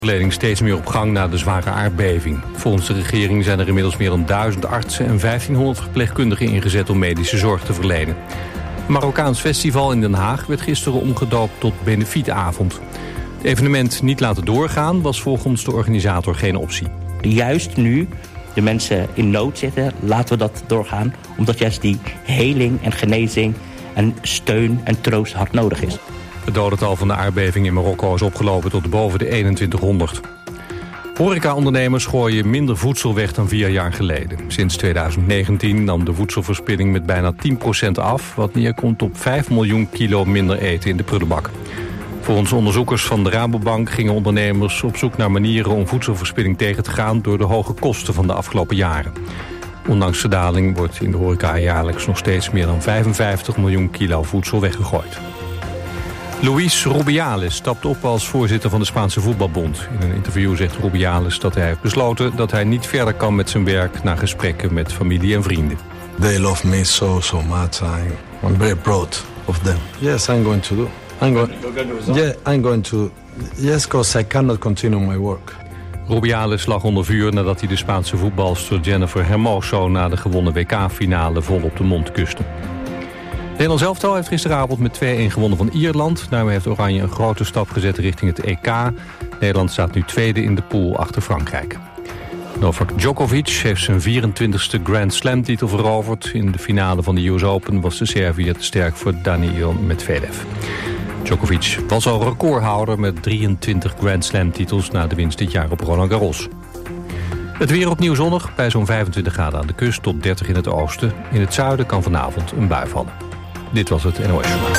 Verlening steeds meer op gang na de zware aardbeving. Volgens de regering zijn er inmiddels meer dan 1000 artsen en 1500 verpleegkundigen ingezet om medische zorg te verlenen. Het Marokkaans festival in Den Haag werd gisteren omgedoopt tot benefietavond. Het evenement niet laten doorgaan was volgens de organisator geen optie. Juist nu de mensen in nood zitten, laten we dat doorgaan. Omdat juist die heling en genezing en steun en troost hard nodig is. Het dodental van de aardbeving in Marokko is opgelopen tot boven de 2100. Horeca-ondernemers gooien minder voedsel weg dan 4 jaar geleden. Sinds 2019 nam de voedselverspilling met bijna 10% af, wat neerkomt op 5 miljoen kilo minder eten in de prullenbak. Volgens onderzoekers van de Rabobank gingen ondernemers op zoek naar manieren om voedselverspilling tegen te gaan door de hoge kosten van de afgelopen jaren. Ondanks de daling wordt in de horeca jaarlijks nog steeds meer dan 55 miljoen kilo voedsel weggegooid. Luis Rubiales stapt op als voorzitter van de Spaanse voetbalbond. In een interview zegt Rubiales dat hij heeft besloten dat hij niet verder kan met zijn werk na gesprekken met familie en vrienden. They love me so much. I'm very proud of them. Yes, I'm going to do. I'm going to. Yes, because I cannot continue my work. Rubiales lag onder vuur nadat hij de Spaanse voetbalster Jennifer Hermoso na de gewonnen WK-finale vol op de mond kuste. Nederlands elftal heeft gisteravond met 2-1 gewonnen van Ierland. Daarmee heeft Oranje een grote stap gezet richting het EK. Nederland staat nu tweede in de pool achter Frankrijk. Novak Djokovic heeft zijn 24e Grand Slam-titel veroverd. In de finale van de US Open was de Serviër te sterk voor Daniil Medvedev. Djokovic was al recordhouder met 23 Grand Slam-titels na de winst dit jaar op Roland Garros. Het weer opnieuw zonnig, bij zo'n 25 graden aan de kust tot 30 in het oosten. In het zuiden kan vanavond een bui vallen. Dit was het NOS Journaal.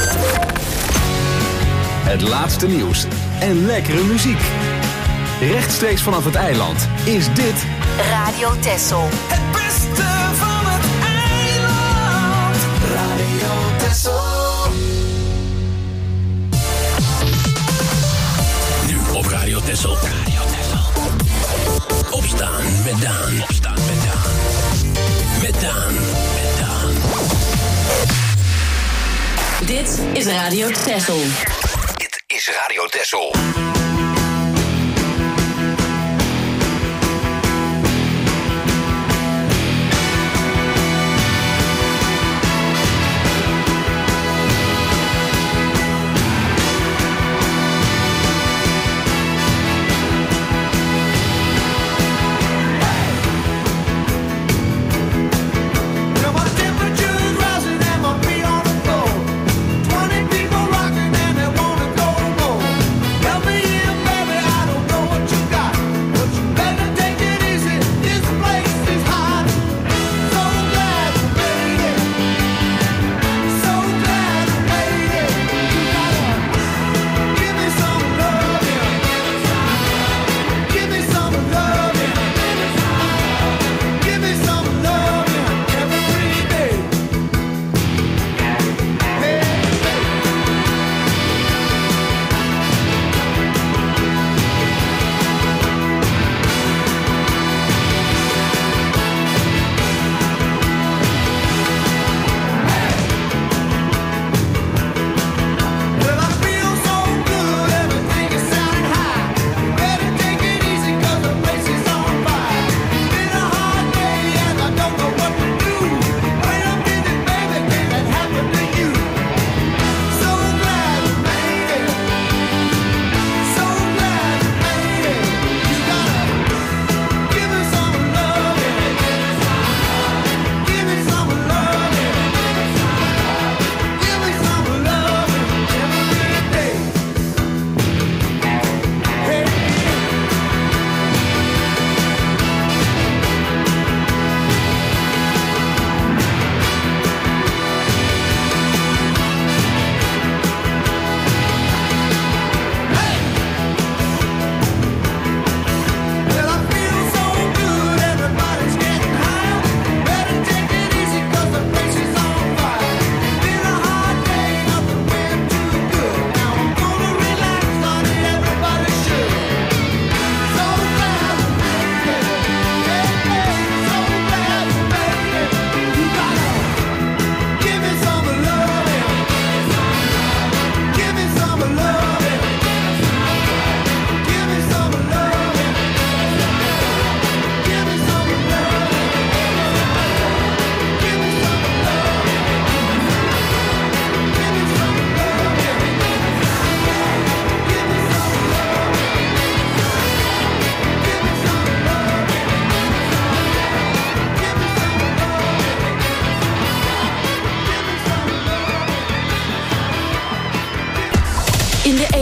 Het laatste nieuws en lekkere muziek. Rechtstreeks vanaf het eiland is dit Radio Texel. Het beste van het eiland. Radio Texel. Nu op Radio Texel. Opstaan met Daan. Opstaan met Daan. Met Daan. Met Daan. Dit is Radio Texel. Dit is Radio Texel. Help me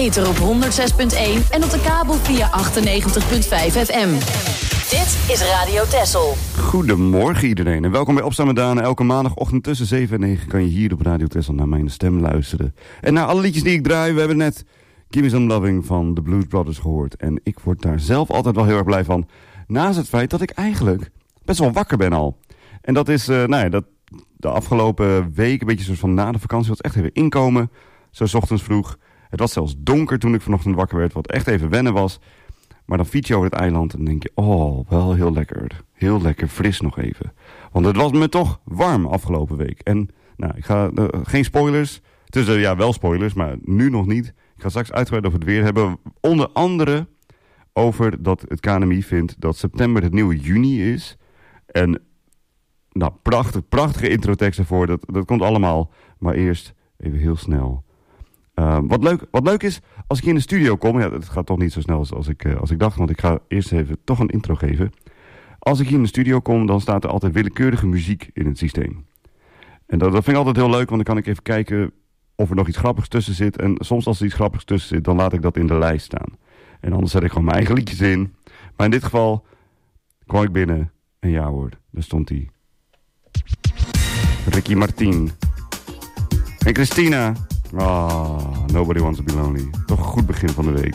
ether op 106.1 en op de kabel via 98.5 FM. Dit is Radio Texel. Goedemorgen iedereen en welkom bij Opstaan met Daan. Elke maandagochtend tussen 7 en 9 kan je hier op Radio Texel naar mijn stem luisteren. En naar alle liedjes die ik draai, we hebben net Give Me Some Loving van The Blues Brothers gehoord. En ik word daar zelf altijd wel heel erg blij van. Naast het feit dat ik eigenlijk best wel wakker ben al. En dat is, dat de afgelopen week, een beetje soort van na de vakantie, was echt even inkomen. Zo 's ochtends vroeg. Het was zelfs donker toen ik vanochtend wakker werd, wat echt even wennen was. Maar dan fiets je over het eiland en dan denk je, oh, wel heel lekker. Heel lekker fris nog even. Want het was me toch warm afgelopen week. En nou, ik ga geen spoilers. Het is wel spoilers, maar nu nog niet. Ik ga straks uitgebreid over het weer hebben. Onder andere over dat het KNMI vindt dat september het nieuwe juni is. En nou, prachtige introtekst ervoor. Dat komt allemaal. Maar eerst even heel snel. Wat leuk is, als ik in de studio kom... Ja, het gaat toch niet zo snel als ik dacht... want ik ga eerst even toch een intro geven. Als ik hier in de studio kom, dan staat er altijd willekeurige muziek in het systeem. En dat vind ik altijd heel leuk, want dan kan ik even kijken... of er nog iets grappigs tussen zit. En soms als er iets grappigs tussen zit, dan laat ik dat in de lijst staan. En anders zet ik gewoon mijn eigen liedjes in. Maar in dit geval kwam ik binnen en ja hoor, daar stond hij. Ricky Martin. En Christina... Nobody Wants to Be Lonely. Toch een goed begin van de week.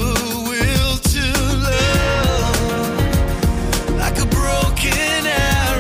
Like a broken arrow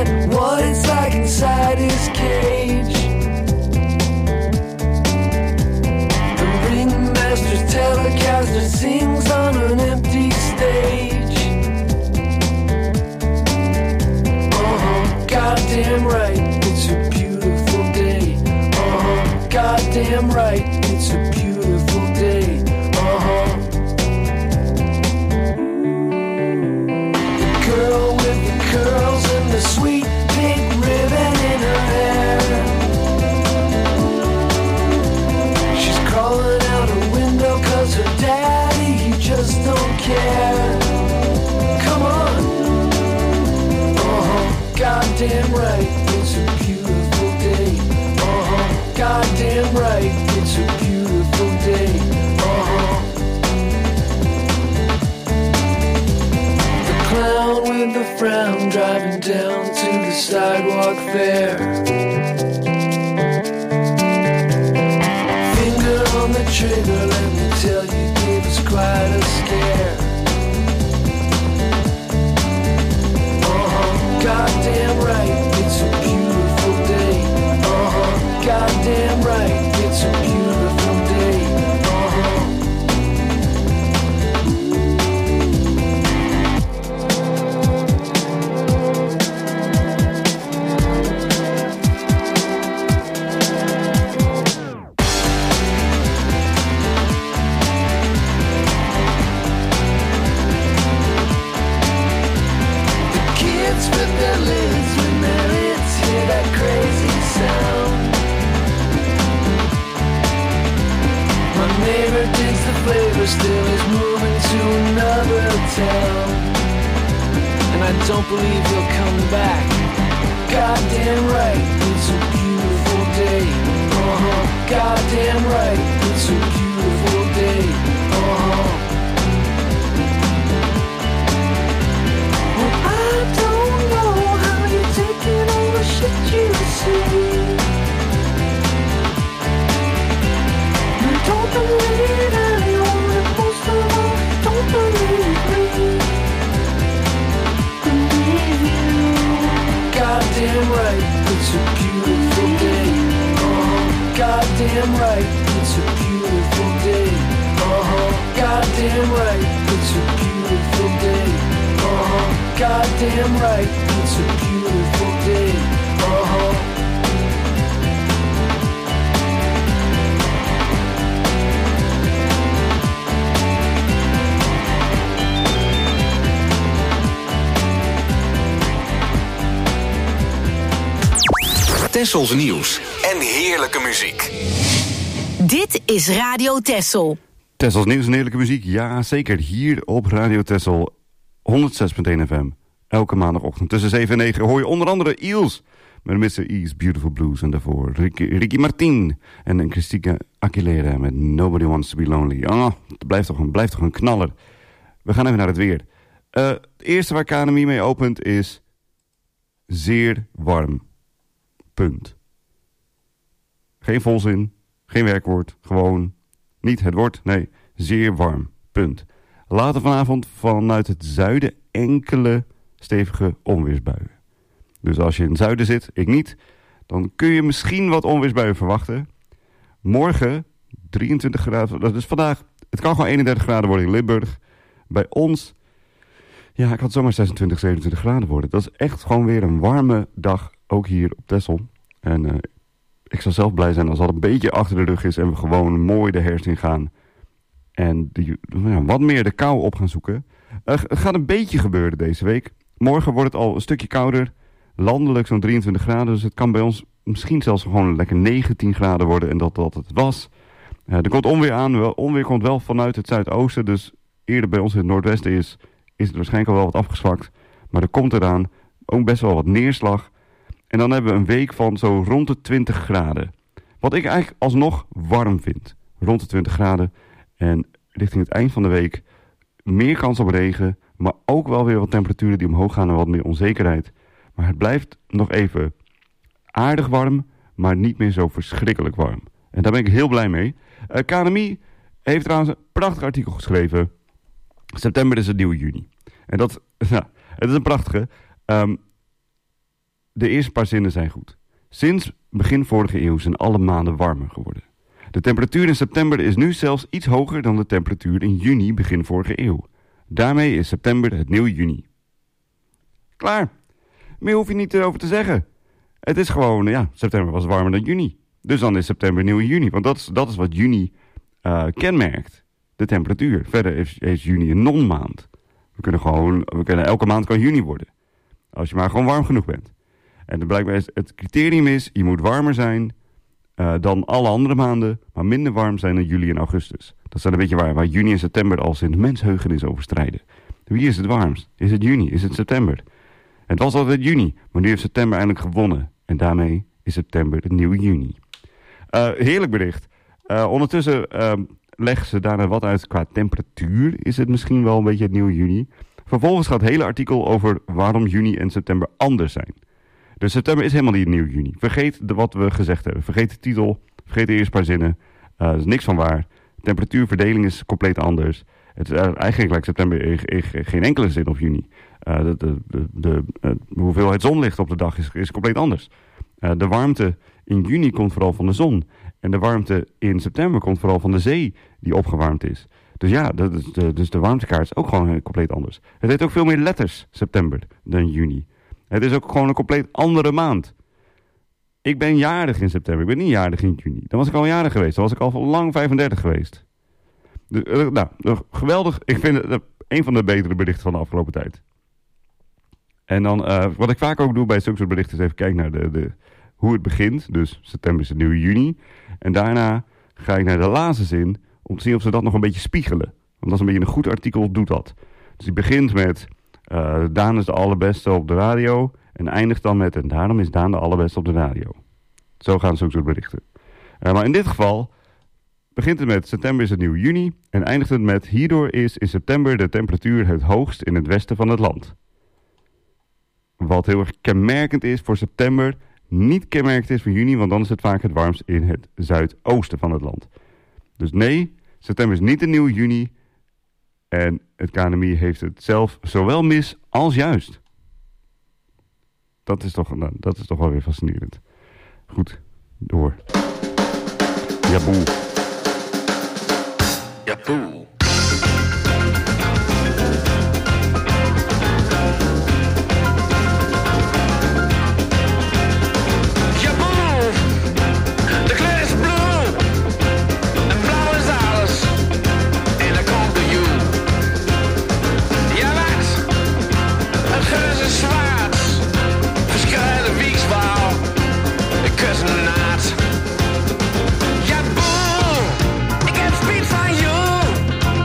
at what it's like inside his cage. The ringmaster's telecaster sings on an empty stage. Goddamn right, it's a beautiful day. Goddamn right, it's a beautiful day. The girl with the curls and the sweet pink ribbon in her hair. She's crawling out her window 'cause her daddy, he just don't care. Come on. Goddamn right, it's a beautiful day. Goddamn right, it's a beautiful day. The clown with the frown driving down to the sidewalk fair. Finger on the trigger, let me tell you, gave us quite a scare. Goddamn right, it's a beautiful day. Goddamn right, it's a beautiful day. Still is moving to another town, and I don't believe he'll come back. Goddamn right, it's a beautiful day. Goddamn right, it's a beautiful day. Well, I don't know how you're taking all the shit you see. Don't believe anyone, most of all, don't believe me. Believe you. Goddamn right, it's a beautiful day. Goddamn right, it's a beautiful day. Goddamn right, it's a beautiful day. Goddamn right, it's a beautiful day. Tessels nieuws en heerlijke muziek. Dit is Radio Tessel. Tessels nieuws en heerlijke muziek, ja zeker. Hier op Radio Tessel 106.1 FM. Elke maandagochtend tussen 7 en 9 hoor je onder andere Eels met Mr. E's Beautiful Blues. En daarvoor Ricky Martin en Christina Aguilera met Nobody Wants to Be Lonely. Het blijft toch een knaller. We gaan even naar het weer. Het eerste waar KNMI mee opent is zeer warm. Punt. Geen volzin, geen werkwoord, gewoon niet het woord, nee, zeer warm. Punt. Later vanavond vanuit het zuiden enkele stevige onweersbuien. Dus als je in het zuiden zit, ik niet, dan kun je misschien wat onweersbuien verwachten. Morgen 23 graden, dat is vandaag, het kan gewoon 31 graden worden in Limburg. Bij ons, ja, ik had zomaar 26, 27 graden worden. Dat is echt gewoon weer een warme dag, ook hier op Texel. En ik zou zelf blij zijn als dat een beetje achter de rug is en we gewoon mooi de herfst in gaan. En wat meer de kou op gaan zoeken. Het gaat een beetje gebeuren deze week. Morgen wordt het al een stukje kouder. Landelijk zo'n 23 graden. Dus het kan bij ons misschien zelfs gewoon lekker 19 graden worden. En dat het was. Er komt onweer aan. Onweer komt wel vanuit het zuidoosten. Dus eerder bij ons in het noordwesten is het waarschijnlijk al wel wat afgezwakt. Maar er komt eraan ook best wel wat neerslag. En dan hebben we een week van zo rond de 20 graden. Wat ik eigenlijk alsnog warm vind. Rond de 20 graden. En richting het eind van de week meer kans op regen. Maar ook wel weer wat temperaturen die omhoog gaan en wat meer onzekerheid. Maar het blijft nog even aardig warm. Maar niet meer zo verschrikkelijk warm. En daar ben ik heel blij mee. KNMI heeft trouwens een prachtig artikel geschreven. September is het nieuwe juni. En dat, ja, het is een prachtige. de eerste paar zinnen zijn goed. Sinds begin vorige eeuw zijn alle maanden warmer geworden. De temperatuur in september is nu zelfs iets hoger dan de temperatuur in juni begin vorige eeuw. Daarmee is september het nieuwe juni. Klaar. Meer hoef je niet over te zeggen. Het is gewoon, september was warmer dan juni. Dus dan is september nieuwe juni. Want dat is wat juni kenmerkt. De temperatuur. Verder is juni een non-maand. We kunnen elke maand kan juni worden. Als je maar gewoon warm genoeg bent. En blijkbaar is het criterium is, je moet warmer zijn dan alle andere maanden, maar minder warm zijn dan juli en augustus. Dat zijn een beetje waar juni en september al sinds mensheugenis over strijden. Wie is het warmst? Is het juni? Is het september? Het was altijd juni, maar nu heeft september eindelijk gewonnen. En daarmee is september het nieuwe juni. Heerlijk bericht. Ondertussen leggen ze daarna wat uit qua temperatuur. Is het misschien wel een beetje het nieuwe juni. Vervolgens gaat het hele artikel over waarom juni en september anders zijn. Dus september is helemaal niet nieuw juni. Vergeet wat we gezegd hebben. Vergeet de titel. Vergeet de eerste paar zinnen. Er is niks van waar. Temperatuurverdeling is compleet anders. Het is eigenlijk lijkt september geen enkele zin op juni. De hoeveelheid zonlicht op de dag is compleet anders. De warmte in juni komt vooral van de zon. En de warmte in september komt vooral van de zee die opgewarmd is. Dus ja, dus de warmtekaart is ook gewoon compleet anders. Het heeft ook veel meer letters, september, dan juni. Het is ook gewoon een compleet andere maand. Ik ben jarig in september. Ik ben niet jarig in juni. Dan was ik al jarig geweest. Dan was ik al lang 35 geweest. Geweldig. Ik vind het een van de betere berichten van de afgelopen tijd. En dan, wat ik vaak ook doe bij zulke soort berichten... is even kijken naar hoe het begint. Dus september is het nieuwe juni. En daarna ga ik naar de laatste zin... om te zien of ze dat nog een beetje spiegelen. Want dat is een beetje een goed artikel, doet dat. Dus die begint met... Daan is de allerbeste op de radio. En eindigt dan met... en daarom is Daan de allerbeste op de radio. Zo gaan zulke soort berichten. Maar in dit geval... begint het met september is het nieuwe juni... en eindigt het met... hierdoor is in september de temperatuur het hoogst in het westen van het land. Wat heel erg kenmerkend is voor september... niet kenmerkend is voor juni... want dan is het vaak het warmst in het zuidoosten van het land. Dus nee, september is niet een nieuwe juni... en het KNMI heeft het zelf zowel mis als juist. Dat is toch wel weer fascinerend. Goed, door. Jaboe. Jaboe. Ja, boe, ik heb spijt van jou.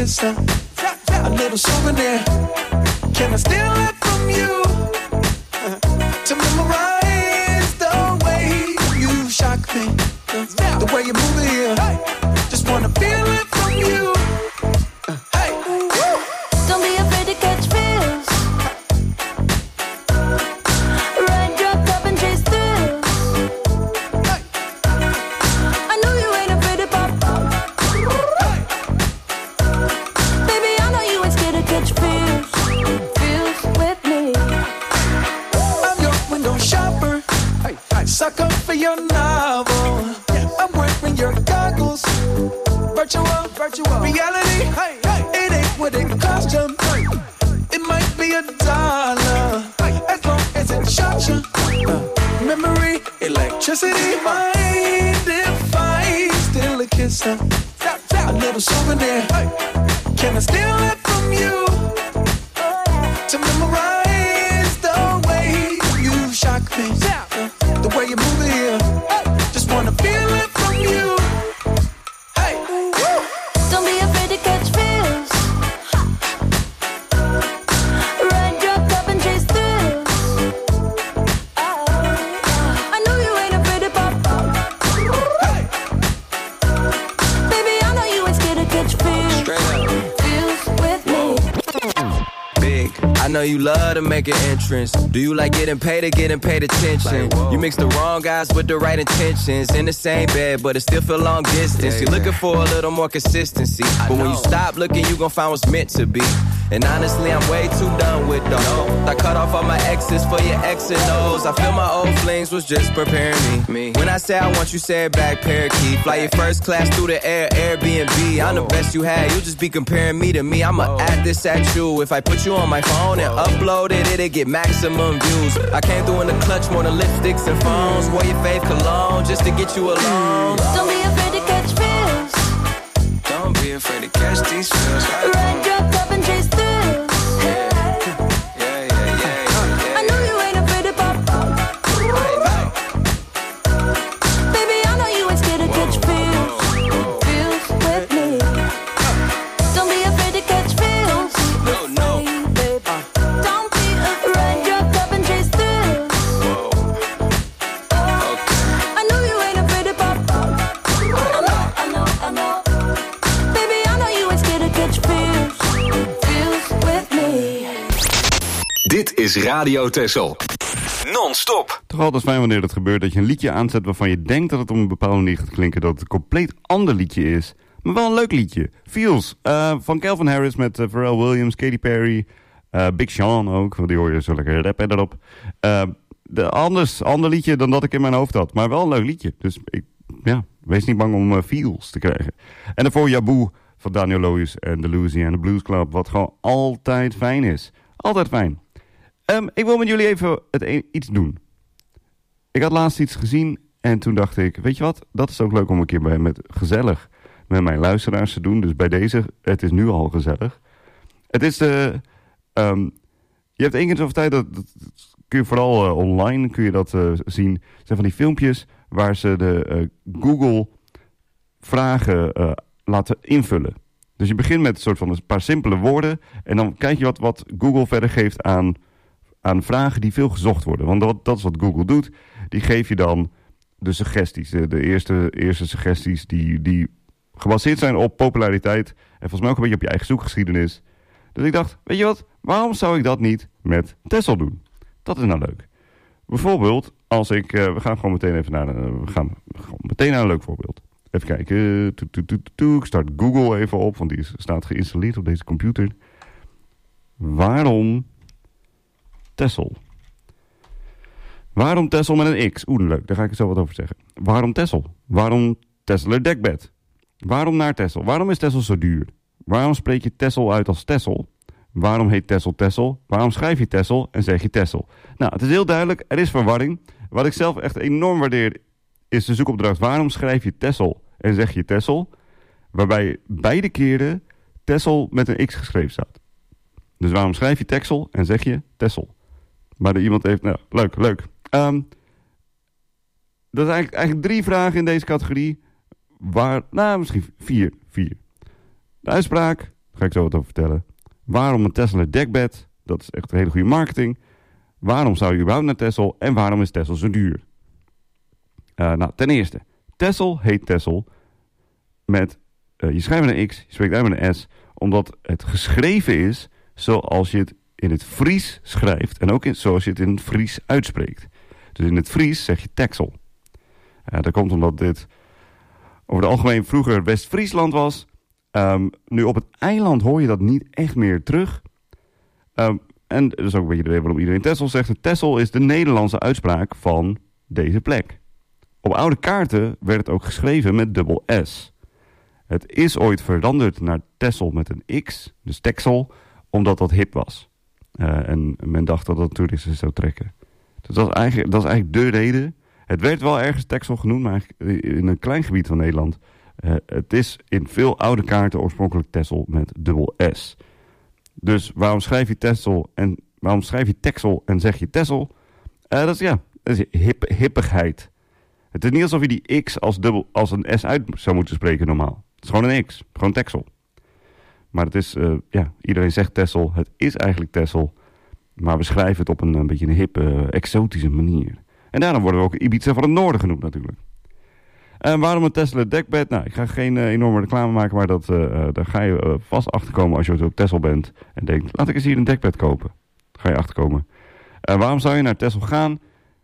kiss, a little souvenir. Can I steal it from you to memorize the way you shock me, the way you move it here? Just wanna feel it from you. Hey, don't be afraid to catch feels. Ride your cup and chase thrills. I know you ain't afraid to pop. Baby, I know you ain't scared to catch feels. Feels with me. I'm your window shopper, sucker for your novel. I'm wearing your goggles. Virtual reality. It ain't what it cost you. It might be $1 as long as it shocks you. Memory, electricity. Mind if I steal a kiss? A little souvenir. Can I steal it from you to memorize the way you shock me, the way you move it here? Just wanna feel it from you. Hey, don't be afraid to catch feels. Ride your cup and chase thrills. I know you ain't afraid to pop. Baby, I know you ain't scared to catch feels. Feels with me. Big, I know you love to make an entrance. Do you like getting paid attention? You mix the wrong guys with the right intentions. In the same bed, but it still feel long distance. You're looking for a little more consistency. But when you stop looking, you gon' find what's meant to be. And honestly, I'm way too done with those. I cut off all my exes for your X and O's. I feel my old flings was just preparing me. When I say I want you, say it back, parakeet. Fly your first class through the air, Airbnb. I'm the best you had, you just be comparing me to me. I'ma add this at you. If I put you on my phone and upload it, it'll get maximum views. I came through in the clutch more than lipsticks and phones. Wore your fave cologne just to get you alone. Don't be afraid to catch feels. Don't be afraid to catch these feels. Ride your cup and chase thrills. I know you ain't afraid to pop. Baby, I know you ain't scared to catch feels. Feels with me. Don't be afraid to catch feels. No. Don't be afraid. Ride your cup and chase thrills. I know you ain't afraid to pop. I know. Baby, I know you ain't scared to catch feels. Feels with me. Dit is Radio Texel. Non-stop. Toch altijd fijn wanneer het gebeurt dat je een liedje aanzet waarvan je denkt dat het op een bepaalde manier gaat klinken, dat het een compleet ander liedje is. Maar wel een leuk liedje. Feels. Van Calvin Harris met Pharrell Williams, Katy Perry, Big Sean ook, want die hoor je zo lekker rappen erop. Ander liedje dan dat ik in mijn hoofd had, maar wel een leuk liedje. Dus wees niet bang om Feels te krijgen. En daarvoor Jaboe van Daniel Loos en de Louisiana Blues Club, wat gewoon altijd fijn is. Altijd fijn. Ik wil met jullie even iets doen. Ik had laatst iets gezien en toen dacht ik, weet je wat, dat is ook leuk om een keer gezellig met mijn luisteraars te doen. Dus bij deze, het is nu al gezellig. Het is je hebt één keer zoveel tijd, dat kun je vooral online kun je dat zien. Het zijn van die filmpjes waar ze de Google vragen laten invullen. Dus je begint met een soort van een paar simpele woorden en dan kijk je wat Google verder geeft aan vragen die veel gezocht worden. Want dat is wat Google doet. Die geef je dan de suggesties. De eerste suggesties die gebaseerd zijn op populariteit. En volgens mij ook een beetje op je eigen zoekgeschiedenis. Dus ik dacht, weet je wat? Waarom zou ik dat niet met Texel doen? Dat is nou leuk. Bijvoorbeeld, als ik... we gaan gewoon meteen even naar een leuk voorbeeld. Even kijken. Ik start Google even op, want die staat geïnstalleerd op deze computer. Waarom Texel? Waarom Texel met een X? Leuk, daar ga ik zo wat over zeggen. Waarom Texel? Waarom Tesseler dekbed? Waarom naar Texel? Waarom is Texel zo duur? Waarom spreek je Texel uit als Texel? Waarom heet Texel Texel? Waarom schrijf je Texel en zeg je Texel? Nou, het is heel duidelijk, er is verwarring. Wat ik zelf echt enorm waardeer is de zoekopdracht. Waarom schrijf je Texel en zeg je Texel? Waarbij beide keren Texel met een X geschreven staat. Dus waarom schrijf je Texel en zeg je Texel? Maar iemand heeft... Nou, leuk. Dat is eigenlijk 3 vragen in deze categorie. Misschien 4. De uitspraak, Ga ik zo wat over vertellen. Waarom een Texel dekbed? Dat is echt een hele goede marketing. Waarom zou je überhaupt naar Texel? En waarom is Texel zo duur? Ten eerste. Texel heet Texel met... je schrijft met een X, je spreekt uit met een S... omdat het geschreven is zoals je het in het Fries schrijft... en ook zoals je het in het Fries uitspreekt. Dus in het Fries zeg je Texel. Dat komt omdat dit over het algemeen vroeger West-Friesland was. Nu op het eiland hoor je dat niet echt meer terug. En dat is ook een beetje de reden waarom iedereen Texel zegt. Texel is de Nederlandse uitspraak van deze plek. Op oude kaarten werd het ook geschreven met dubbel S. Het is ooit veranderd naar Texel met een X, dus Texel, omdat dat hip was. En men dacht dat dat toeristen zou trekken. Dus dat is eigenlijk de reden. Het werd wel ergens Texel genoemd, maar in een klein gebied van Nederland. Het is in veel oude kaarten oorspronkelijk Texel met dubbel S. Dus waarom schrijf je Texel en zeg je Texel? Dat is hippigheid. Het is niet alsof je die X als een S uit zou moeten spreken normaal. Het is gewoon een X, gewoon Texel. Maar het is, iedereen zegt Texel. Het is eigenlijk Texel. Maar we schrijven het op een beetje een hippe, exotische manier. En daarom worden we ook Ibiza van het Noorden genoemd natuurlijk. Waarom een Texel dekbed? Nou, ik ga geen enorme reclame maken, maar daar ga je vast achterkomen als je op Texel bent. En denkt, laat ik eens hier een dekbed kopen. Daar ga je achterkomen. Waarom zou je naar Texel gaan?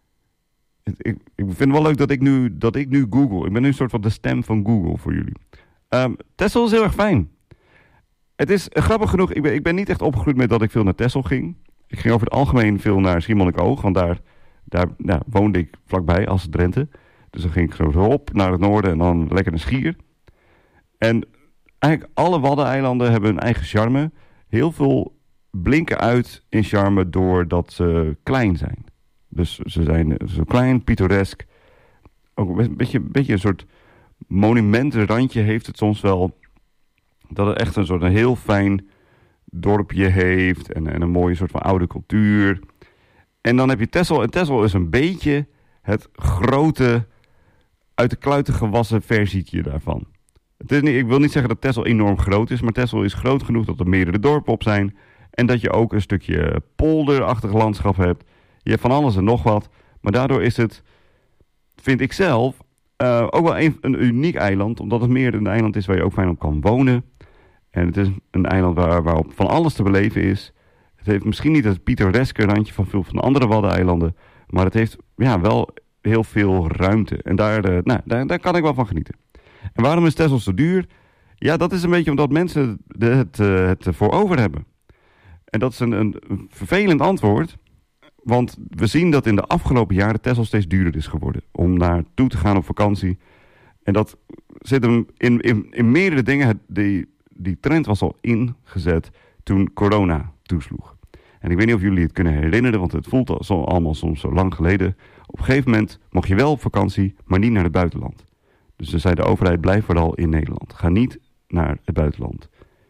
Ik vind het wel leuk dat ik nu Google. Ik ben nu een soort van de stem van Google voor jullie. Texel is heel erg fijn. Het is grappig genoeg, ik ben niet echt opgegroeid met dat ik veel naar Texel ging. Ik ging over het algemeen veel naar Schiermonnikoog, want daar woonde ik vlakbij als Drenthe. Dus dan ging ik zo op naar het noorden en dan lekker naar Schier. En eigenlijk alle Waddeneilanden hebben hun eigen charme. Heel veel blinken uit in charme doordat ze klein zijn. Dus ze zijn zo klein, pittoresk. Ook een beetje een soort monumentenrandje heeft het soms wel. Dat het echt een heel fijn dorpje heeft. En een mooie soort van oude cultuur. En dan heb je Texel. En Texel is een beetje het grote, uit de kluiten gewassen versietje daarvan. Het is niet, ik wil niet zeggen dat Texel enorm groot is. Maar Texel is groot genoeg dat er meerdere dorpen op zijn. En dat je ook een stukje polderachtig landschap hebt. Je hebt van alles en nog wat. Maar daardoor is het, vind ik zelf, ook wel een uniek eiland. Omdat het meer een eiland is waar je ook fijn op kan wonen. En het is een eiland waarop van alles te beleven is. Het heeft misschien niet het pittoreske randje van veel van de andere Waddeneilanden. Maar het heeft wel heel veel ruimte. En daar kan ik wel van genieten. En waarom is Texel zo duur? Ja, dat is een beetje omdat mensen het voor over hebben. En dat is een vervelend antwoord. Want we zien dat in de afgelopen jaren Texel steeds duurder is geworden. Om naartoe te gaan op vakantie. En dat zit hem in meerdere dingen. Die trend was al ingezet toen corona toesloeg. En ik weet niet of jullie het kunnen herinneren, want het voelt allemaal soms zo lang geleden. Op een gegeven moment mocht je wel op vakantie, maar niet naar het buitenland. Dus dan zei de overheid, blijf vooral in Nederland. Ga niet naar het buitenland.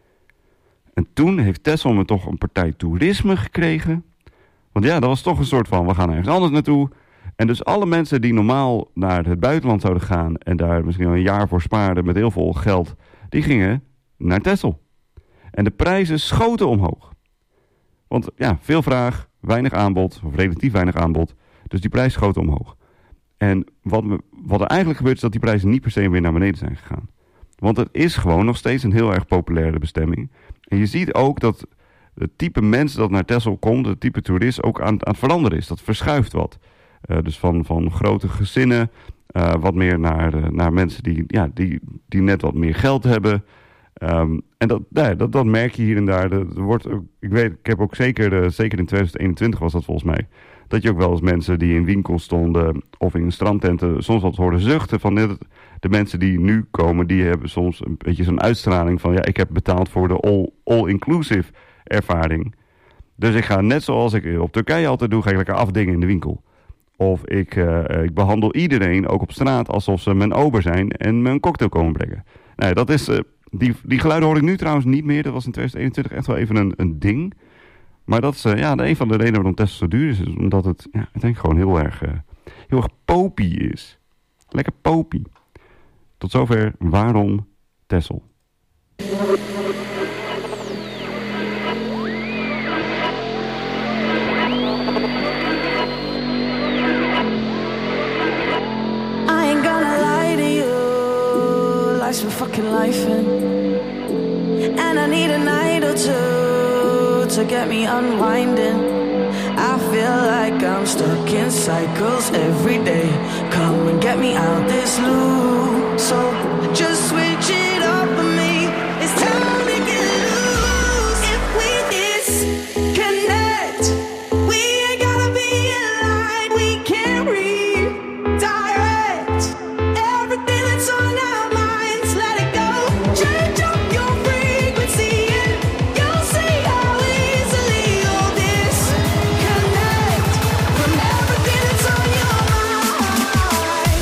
En toen heeft Texel toch een partij toerisme gekregen. Want ja, dat was toch een soort van, we gaan ergens anders naartoe. En dus alle mensen die normaal naar het buitenland zouden gaan en daar misschien al een jaar voor spaarden met heel veel geld, die gingen naar Texel. En de prijzen schoten omhoog. Want ja, veel vraag, weinig aanbod, of relatief weinig aanbod. Dus die prijs schoot omhoog. En wat er eigenlijk gebeurt is dat die prijzen niet per se weer naar beneden zijn gegaan. Want het is gewoon nog steeds een heel erg populaire bestemming. En je ziet ook dat het type mensen dat naar Texel komt, het type toerist, ook aan het veranderen is. Dat verschuift wat. Dus van grote gezinnen, wat meer naar mensen die net wat meer geld hebben. En dat merk je hier en daar. Ik heb ook zeker in 2021 was dat volgens mij, dat je ook wel eens mensen die in winkels stonden of in strandtenten soms wat hoorden zuchten van de mensen die nu komen, die hebben soms een beetje zo'n uitstraling van ik heb betaald voor de all-inclusive ervaring. Dus ik ga net zoals ik op Turkije altijd doe, ga ik lekker afdingen in de winkel. Of ik behandel iedereen, ook op straat, alsof ze mijn ober zijn en me een cocktail komen brengen. Nou, dat is, die geluiden hoor ik nu trouwens niet meer. Dat was in 2021 echt wel even een ding. Maar dat is een van de redenen waarom Texel zo duur is omdat het, ik denk gewoon heel erg popy is. Lekker popy. Tot zover waarom Texel. invest my fucking life in. And I need a night or two to get me unwinding. I feel like I'm stuck in cycles every day. Come and get me out this loop. So just switch it up for me. It's time to get loose. If we disconnect, we ain't gotta be in line. We can redirect everything that's on our minds. Let it go. Change up your frequency and you'll see how easily you'll disconnect from everything that's on your mind.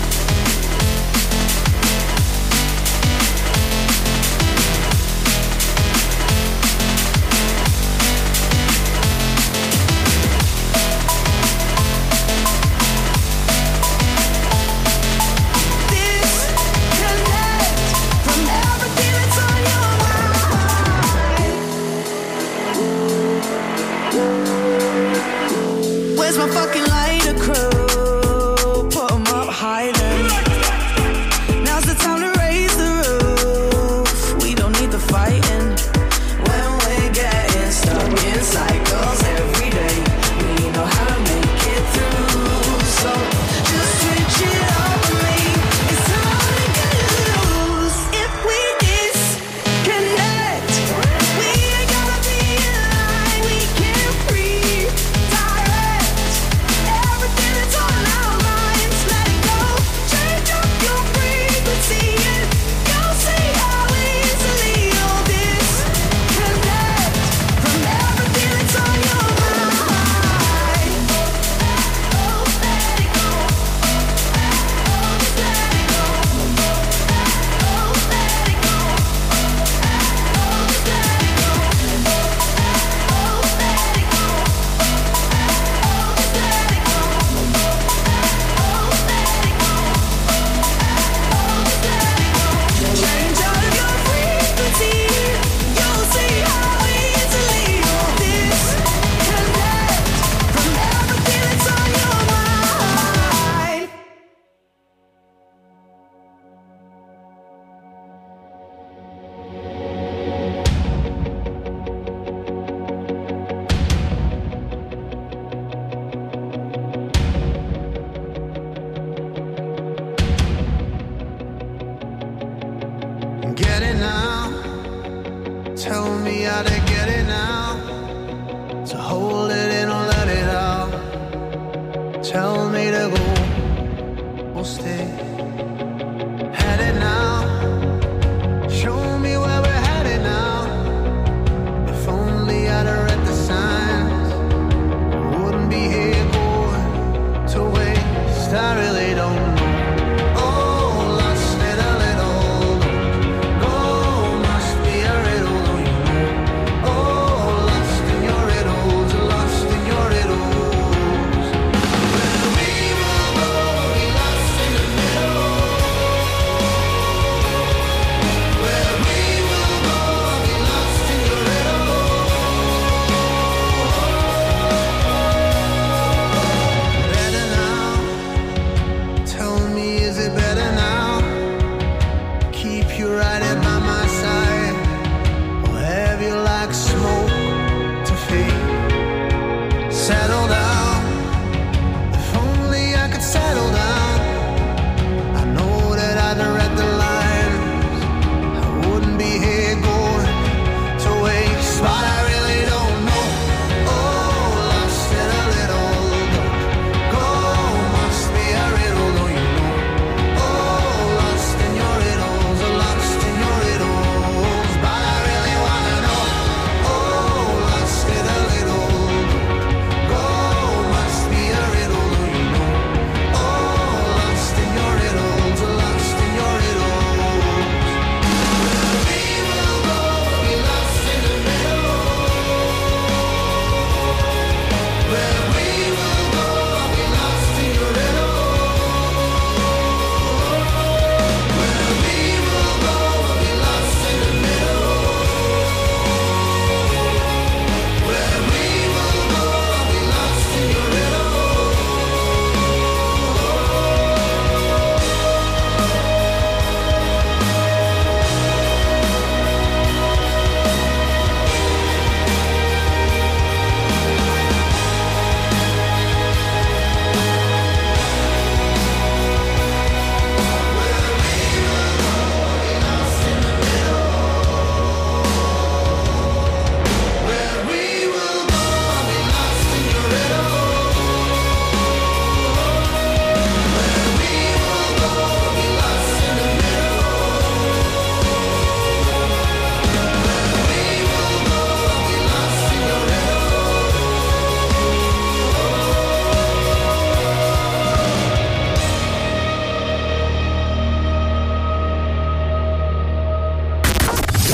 Where's my fucking lighter crew? Put 'em up high then. Now's the time to raise the roof. We don't need the fighting. When we're getting stuck in cycles every day, we know how to make it through. So just switch it up for me. It's time to get loose. If we disconnect, we ain't gotta be in line. We can redirect everything that's on our minds. Let it go. Change up your frequency and you'll see how easily you'll disconnect from everything that's on your mind. Oh, let it go. Oh, just let it go. Oh, let it go. Oh, just let it go. Oh, let it go. Oh, just let it go. Oh, let it go. Oh, just let it go. Change out your frequency. You'll see how easily you'll disconnect from everything that's on your mind. Get it now. Tell me how to get it now. To hold it in or let it out. Tell me to go or stay. Headed now. Show me where we're headed now. If only I'd have read the signs, wouldn't be here going to waste. I really don't know. Oh, lost in a little. No, must be a riddle, don't you know? Oh, lost in your riddles, lost in your riddles. When we will go, be lost in the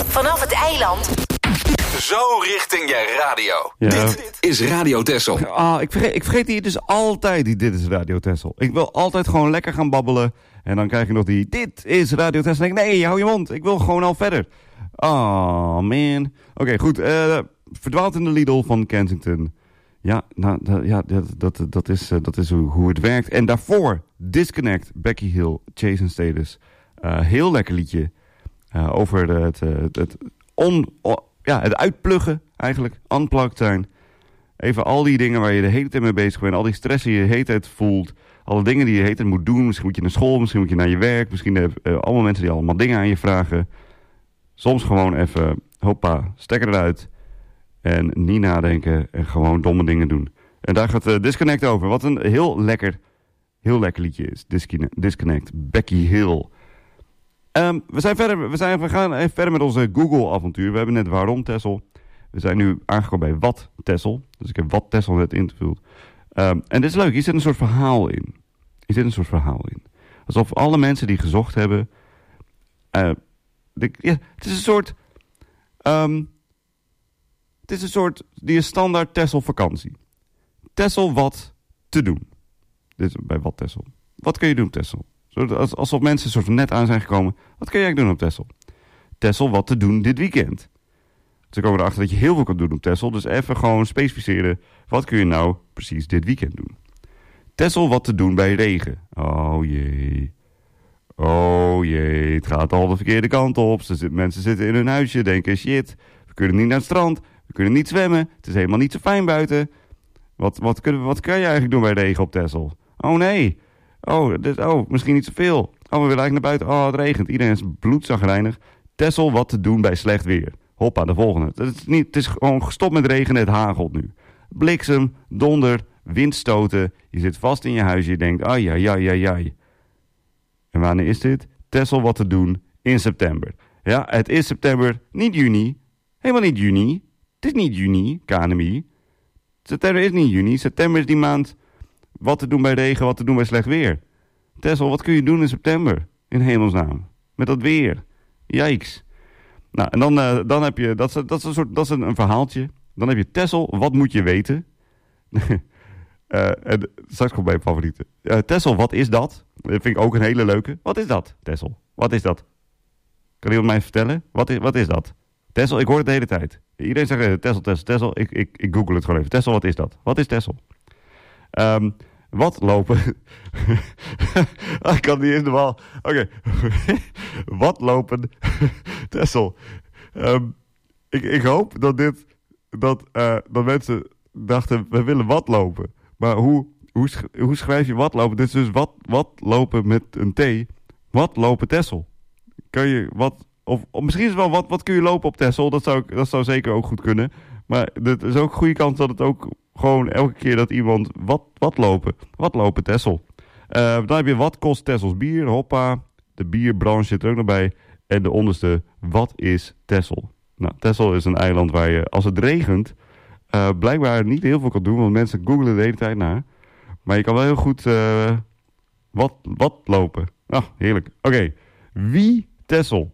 vanaf het eiland. Zo richting je radio. Ja. Dit is Radio Texel. Ik vergeet die dus altijd, die Dit is Radio Texel. Ik wil altijd gewoon lekker gaan babbelen. En dan krijg je nog die Dit is Radio Texel. En ik denk, nee, hou je mond. Ik wil gewoon al verder. Oh, man. Oké, goed. Verdwaald in de Lidl van Kensington. Ja, dat is hoe het werkt. En daarvoor Disconnect, Becky Hill, Chase and Status. Heel lekker liedje. Over het uitpluggen eigenlijk. Unplugged zijn. Even al die dingen waar je de hele tijd mee bezig bent. Al die stress die je de hele tijd voelt. Alle dingen die je de hele tijd moet doen. Misschien moet je naar school, misschien moet je naar je werk. Misschien allemaal mensen die allemaal dingen aan je vragen. Soms gewoon even, hoppa, stekker eruit. En niet nadenken en gewoon domme dingen doen. En daar gaat Disconnect over. Wat een heel lekker liedje is. Disconnect, Becky Hill. We gaan even verder met onze Google-avontuur. We hebben net Waarom Texel. We zijn nu aangekomen bij Wat Texel. Dus ik heb Wat Texel net ingevuld. En dit is leuk. Hier zit een soort verhaal in. Alsof alle mensen die gezocht hebben... het is een soort... die standaard Texel vakantie. Texel wat te doen. Dit is bij Wat Texel. Wat kun je doen op Texel? Alsof mensen soort van net aan zijn gekomen. Wat kun jij doen op Texel? Texel wat te doen dit weekend. Ze komen erachter dat je heel veel kan doen op Texel. Dus even gewoon specificeren. Wat kun je nou precies dit weekend doen? Texel wat te doen bij regen. Oh jee. Het gaat al de verkeerde kant op. Mensen zitten in hun huisje. Denken shit. We kunnen niet naar het strand. We kunnen niet zwemmen. Het is helemaal niet zo fijn buiten. Wat kan je eigenlijk doen bij regen op Texel? Oh nee. Misschien niet zoveel. We willen eigenlijk naar buiten. Het regent. Iedereen is bloedzagrijnig. Texel wat te doen bij slecht weer. Hoppa, de volgende. Het is gewoon gestopt met regenen. Het hagelt nu. Bliksem, donder, windstoten. Je zit vast in je huis. Je denkt, ai. En wanneer is dit? Texel wat te doen in september. Ja, het is september, niet juni. Helemaal niet juni. Het is niet juni, KNMI. September is niet juni. September is die maand wat te doen bij regen, wat te doen bij slecht weer. Texel, wat kun je doen in september? In hemelsnaam. Met dat weer. Yikes. Nou, en dan heb je, dat is een verhaaltje. Dan heb je Texel, wat moet je weten? En straks komt mijn favoriete. Texel, wat is dat? Dat vind ik ook een hele leuke. Wat is dat, Texel? Wat is dat? Kan iemand mij vertellen? Wat is dat? Texel, ik hoor het de hele tijd. Iedereen zegt Texel. Ik google het gewoon even. Texel, wat is dat? Wat is Texel? Wat lopen... ik kan niet eens normaal... Oké. Wat lopen... Texel. Ik hoop dat mensen dachten, we willen wat lopen. Maar hoe schrijf je wat lopen? Dit is dus wat lopen met een T. Wat lopen Texel? Kan je wat... Of misschien is het wel wat kun je lopen op Texel? Dat zou zeker ook goed kunnen. Maar er is ook een goede kans dat het ook gewoon elke keer dat iemand wat lopen. Wat lopen Texel? Dan heb je wat kost Texels bier? Hoppa. De bierbranche zit er ook nog bij. En de onderste, wat is Texel? Nou, Texel is een eiland waar je, als het regent, blijkbaar niet heel veel kan doen. Want mensen googlen de hele tijd naar. Maar je kan wel heel goed wat lopen. Ah, heerlijk. Oké. Wie Texel?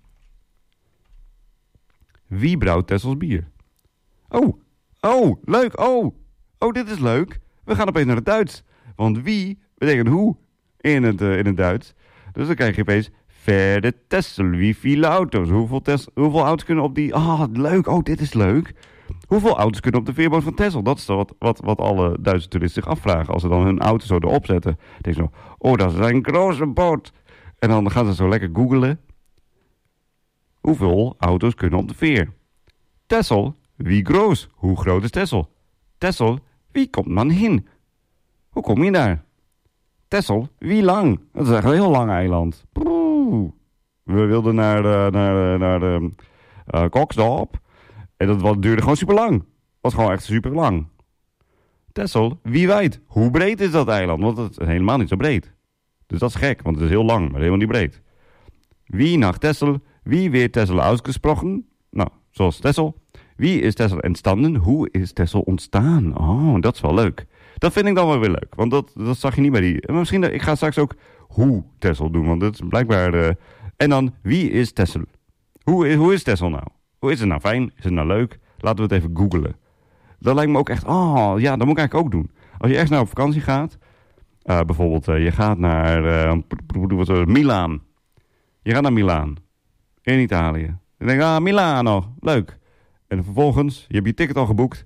Wie brouwt Texels bier? Oh, leuk. Oh, dit is leuk. We gaan opeens naar het Duits. Want wie betekent hoe in het Duits. Dus dan krijg je opeens Verder Texel. Wie viele auto's? Hoeveel auto's kunnen op die... leuk. Dit is leuk. Hoeveel auto's kunnen op de veerboot van Texel? Dat is wat alle Duitse toeristen zich afvragen. Als ze dan hun auto zo erop zetten. Dan denk je zo, dat is een grote boot. En dan gaan ze zo lekker googelen. Hoeveel auto's kunnen op de veer? Texel, wie groot? Hoe groot is Texel? Texel, wie komt man heen? Hoe kom je daar? Texel, wie lang? Dat is echt een heel lang eiland. We wilden naar Koksdorp. En dat duurde gewoon super lang. Was gewoon echt super lang. Texel, wie wijd? Hoe breed is dat eiland? Want het is helemaal niet zo breed. Dus dat is gek, want het is heel lang, maar helemaal niet breed. Wie nach Texel? Wie wird Texel uitgesproken? Nou, zoals Texel. Wie is Texel ontstaan? Hoe is Texel ontstaan? Oh, dat is wel leuk. Dat vind ik dan wel weer leuk, want dat zag je niet bij die... Misschien, ik ga straks ook hoe Texel doen, want dat is blijkbaar... En dan, wie is Texel? Hoe is Texel nou? Hoe is het nou fijn? Is het nou leuk? Laten we het even googlen. Dat lijkt me ook echt... Oh, ja, dat moet ik eigenlijk ook doen. Als je ergens nou op vakantie gaat... bijvoorbeeld, je gaat naar Milaan. Je gaat naar Milaan. In Italië. Dan denk je, Milano, leuk. En vervolgens, je hebt je ticket al geboekt.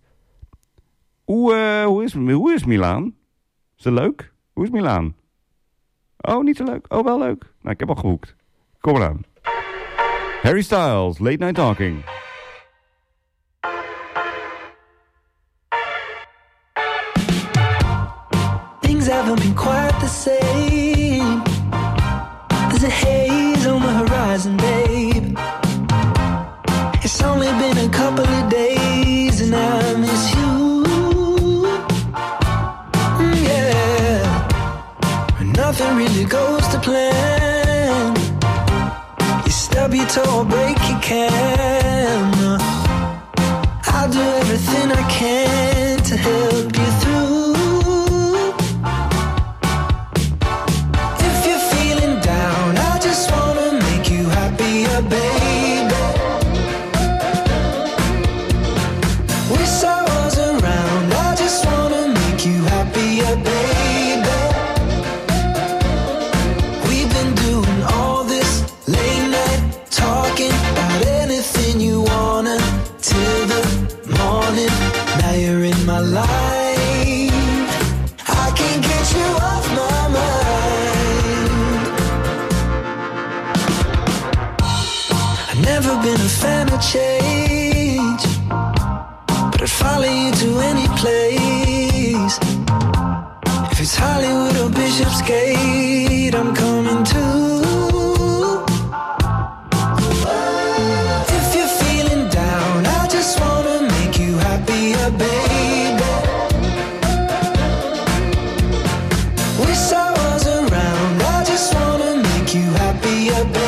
Hoe is Milaan? Is het leuk? Hoe is Milaan? Oh, niet zo leuk. Oh, wel leuk. Nou, ik heb al geboekt. Kom eraan. Harry Styles, Late Night Talking. Things haven't been quite the same. There's a haze on the horizon, babe. It's only been a couple of days and I miss you. Yeah. Nothing really goes to plan. You stub your toe or break your can. I'll do everything I can to help you through. Change, but I'd follow you to any place. If it's Hollywood or Bishopsgate, I'm coming too. If you're feeling down, I just wanna make you happier, baby. Wish I was around, I just wanna make you happier, baby.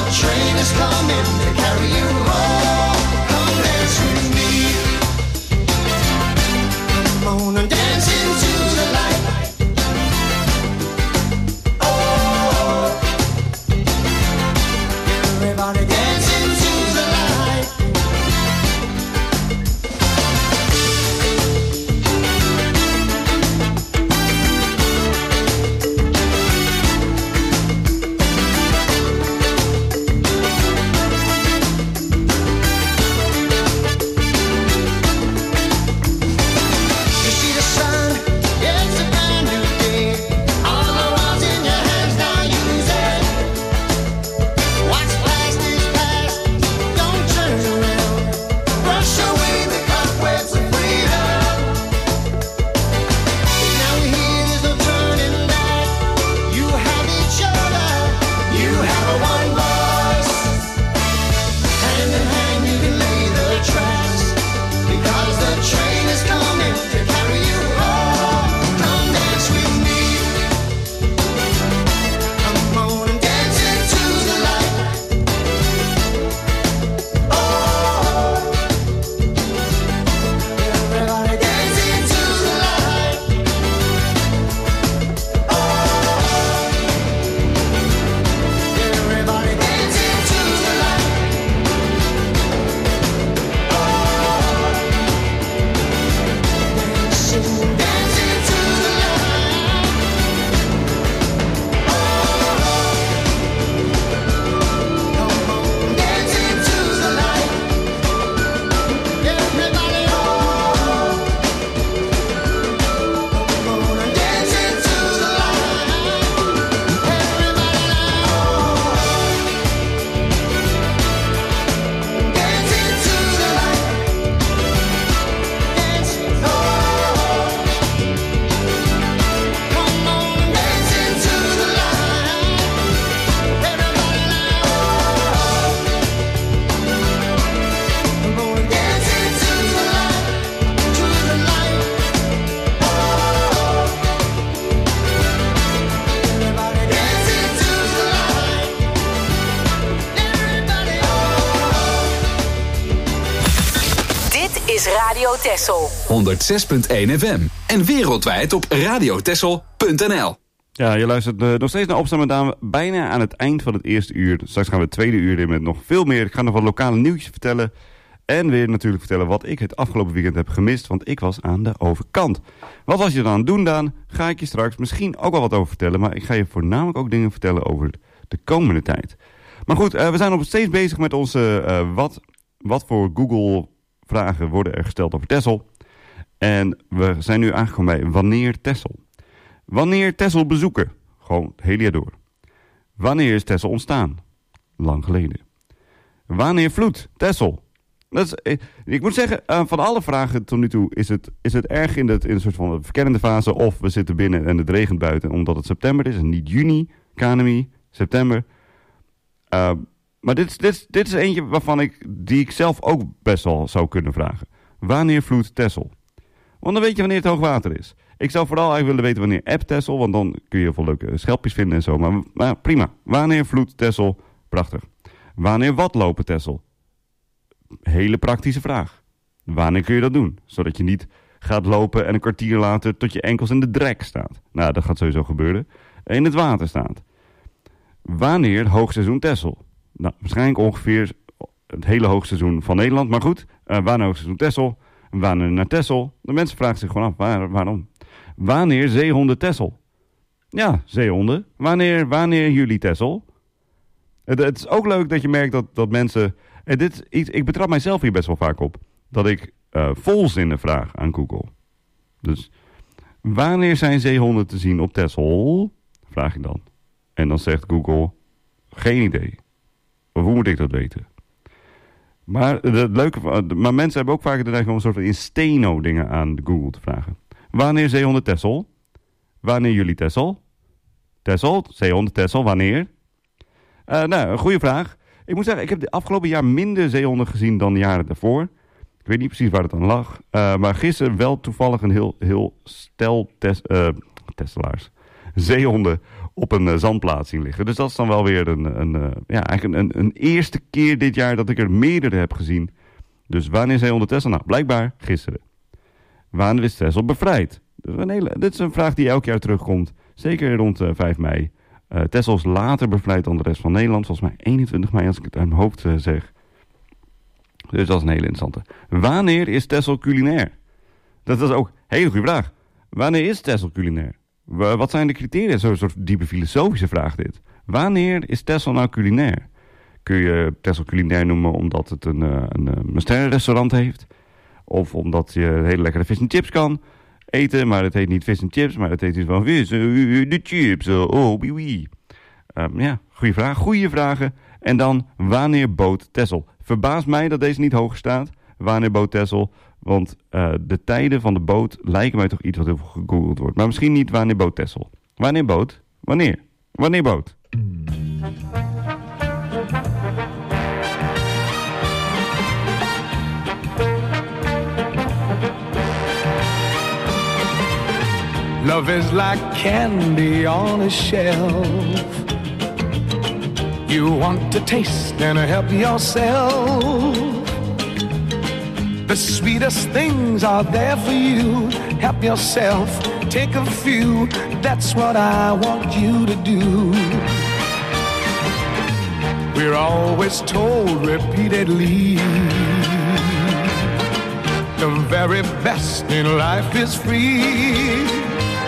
train is coming to carry you home. Come dance with me. Come on and dance into the light. Oh, everybody dance into the light. You see the sun, it's a brand new day. All the world's in your hands, now use it. What's past is past, don't turn around. Brush away the cobwebs of freedom. Now we're here, there's no turning back. You have each other, you have a one voice. Hand in hand you can lay the tracks. Because the train is coming to carry you home. Come dance with me. Come on and dance into the light. Oh, everybody dance into the light. Oh, everybody dance into the light. Dance into the light. Come on, dance into the light. Everybody, come on and dance into the light. Everybody, dance into the light. Dance, come on and dance into the light. Everybody, come on and dance into the light, to the light. Everybody dance into the light. Everybody. Dit is Radio Texel. 106.1 FM. En wereldwijd op radiotessel.nl. Ja, je luistert nog steeds naar Opstaan met Daan. Bijna aan het eind van het eerste uur. Straks gaan we het tweede uur in met nog veel meer. Ik ga nog wat lokale nieuwtjes vertellen. En weer natuurlijk vertellen wat ik het afgelopen weekend heb gemist. Want ik was aan de overkant. Wat was je dan aan het doen, Daan? Ga ik je straks misschien ook wel wat over vertellen. Maar ik ga je voornamelijk ook dingen vertellen over de komende tijd. Maar goed, we zijn nog steeds bezig met onze... wat voor Google vragen worden er gesteld over Texel. En we zijn nu aangekomen bij wanneer Texel. Wanneer Texel bezoeken? Gewoon het hele jaar door. Wanneer is Texel ontstaan? Lang geleden. Wanneer vloedt Texel? Dat is, ik moet zeggen, van alle vragen tot nu toe is het erg in een soort van verkennende fase. Of we zitten binnen en het regent buiten omdat het september is en niet juni. KNMI, september. Maar dit is eentje die ik zelf ook best wel zou kunnen vragen. Wanneer vloedt Texel? Want dan weet je wanneer het hoogwater is. Ik zou vooral eigenlijk willen weten wanneer eb Texel, want dan kun je heel veel leuke schelpjes vinden en zo. Maar prima. Wanneer vloedt Texel? Prachtig. Wanneer wat lopen Texel? Hele praktische vraag. Wanneer kun je dat doen? Zodat je niet gaat lopen en een kwartier later tot je enkels in de drek staat. Nou, dat gaat sowieso gebeuren. En in het water staat. Wanneer hoogseizoen Texel? Nou, waarschijnlijk ongeveer het hele hoogseizoen van Nederland. Maar goed, wanneer hoogseizoen Texel? Wanneer naar Texel? De mensen vragen zich gewoon af, waarom? Wanneer zeehonden Texel? Ja, zeehonden. Wanneer jullie Texel? Het is ook leuk dat je merkt dat mensen... ik betrap mijzelf hier best wel vaak op. Dat ik volzinnen vraag aan Google. Dus, wanneer zijn zeehonden te zien op Texel? Vraag ik dan. En dan zegt Google, geen idee. Of hoe moet ik dat weten? Maar maar mensen hebben ook vaak de neiging om een soort van in steno dingen aan Google te vragen. Wanneer zeehonden Texel? Wanneer jullie Texel? Texel? Zeehonden Texel, wanneer? Nou, een goede vraag. Ik moet zeggen, ik heb de afgelopen jaar minder zeehonden gezien dan de jaren daarvoor. Ik weet niet precies waar het aan lag. Maar gisteren wel toevallig een heel stel Tesselaars. Zeehonden op een zandplaat zien liggen. Dus dat is dan wel weer een eerste keer dit jaar dat ik er meerdere heb gezien. Dus wanneer is hij onder Texel? Nou, blijkbaar gisteren. Wanneer is Texel bevrijd? Dus dit is een vraag die elk jaar terugkomt. Zeker rond 5 mei. Texel is later bevrijd dan de rest van Nederland. Volgens mij 21 mei als ik het uit mijn hoofd zeg. Dus dat is een hele interessante. Wanneer is Texel culinair? Dat is ook een hele goede vraag. Wanneer is Texel culinair? Wat zijn de criteria? Zo'n soort diepe filosofische vraag dit. Wanneer is Texel nou culinair? Kun je Texel culinair noemen omdat het een sterrenrestaurant heeft? Of omdat je hele lekkere vis en chips kan eten, maar het heet niet vis en chips, maar het heet iets van vis, de chips, oh, oui, oui. Goede vraag, goede vragen. En dan, wanneer bood Texel? Verbaast mij dat deze niet hoger staat. Wanneer bood Texel? Want de tijden van de boot lijken mij toch iets wat heel veel gegoogeld wordt. Maar misschien niet wanneer bood Texel. Wanneer bood? Wanneer? Wanneer bood? Love is like candy on a shelf. You want to taste and help yourself. The sweetest things are there for you. Help yourself, take a few. That's what I want you to do. We're always told repeatedly the very best in life is free.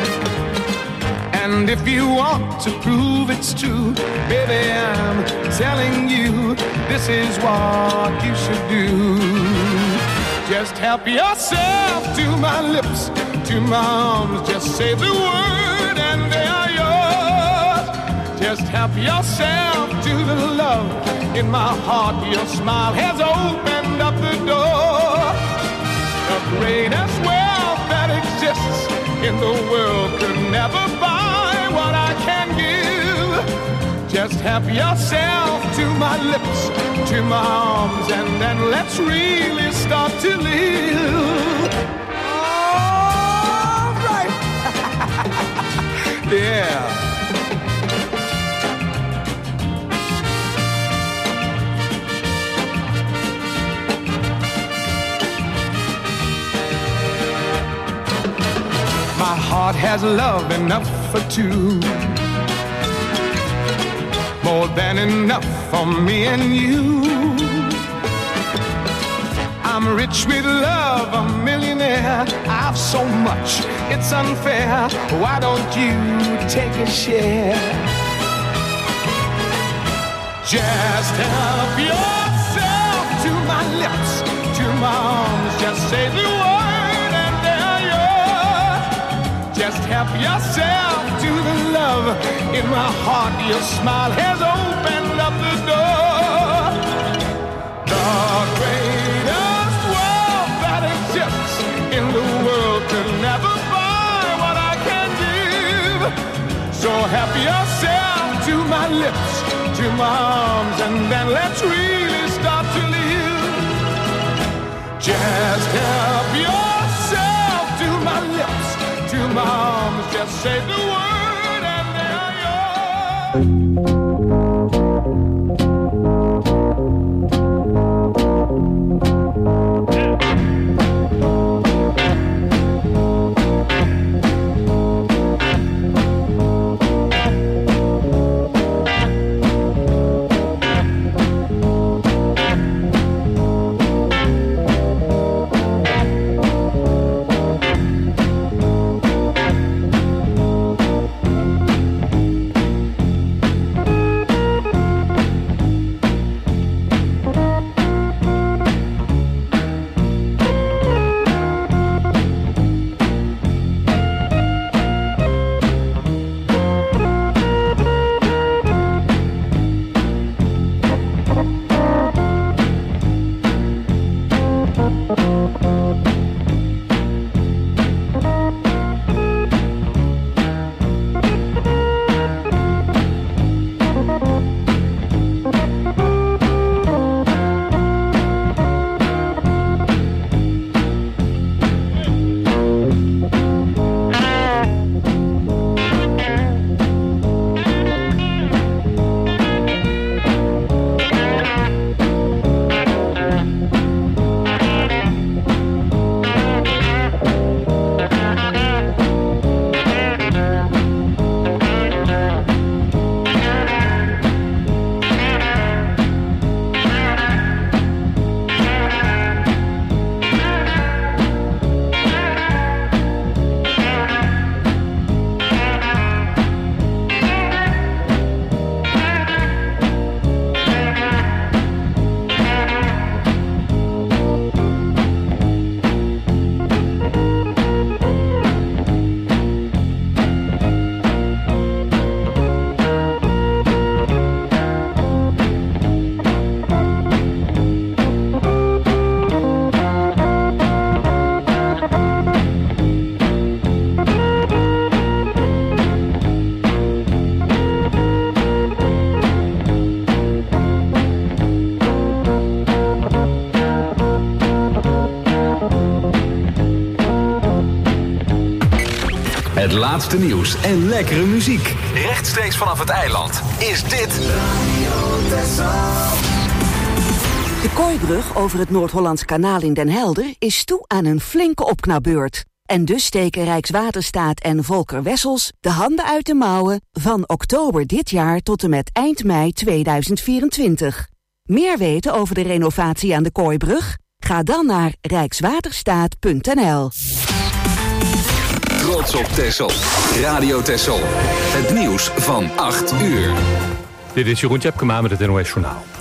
And if you want to prove it's true, baby, I'm telling you, this is what you should do. Just help yourself to my lips, to my arms. Just say the word and they are yours. Just help yourself to the love in my heart. Your smile has opened up the door. The greatest wealth that exists in the world could never buy what I can give. Just help yourself to my lips, to my arms, and then let's really start to live. All right. Yeah. My heart has love enough for two, more than enough for me and you. I'm rich with love, a millionaire. I've so much, it's unfair. Why don't you take a share? Just help yourself to my lips, to my arms. Just say the word and they're yours. Just help yourself to the love in my heart. Your smile has opened up the door. The greatest wealth that exists in the world could never buy what I can give. So help yourself to my lips, to my arms, and then let's really start to live. Just help yourself to my lips, to my arms. Just say the word and they are yours. laatste nieuws en lekkere muziek. Rechtstreeks vanaf het eiland is dit... De Kooibrug over het Noord-Hollands Kanaal in Den Helder is toe aan een flinke opknapbeurt. En dus steken Rijkswaterstaat en Volker Wessels de handen uit de mouwen van oktober dit jaar tot en met eind mei 2024. Meer weten over de renovatie aan de Kooibrug? Ga dan naar rijkswaterstaat.nl. Trots op Texel. Radio Texel. Het nieuws van 8 uur. Dit is Jeroen Tjepkema met het NOS Journaal.